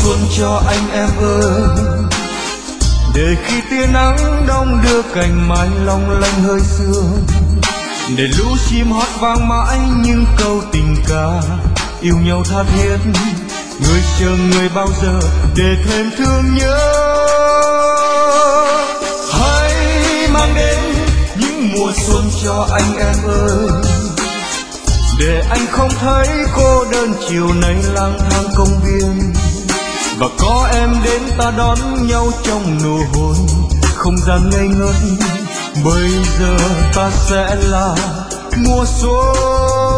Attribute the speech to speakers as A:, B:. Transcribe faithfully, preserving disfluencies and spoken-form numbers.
A: xuân cho anh em ơi, để khi tia nắng đông đưa cành mai long lanh hơi sương, để lũ chim hót vang mãi những câu tình ca yêu nhau tha thiết. Người chờ người bao giờ để thêm thương nhớ, hãy mang đến những mùa xuân cho anh em ơi, để anh không thấy cô đơn chiều nay lang thang công viên, và có em đến ta đón nhau trong nụ hôn không gian ngây ngất. Bây giờ ta sẽ là mùa xuân.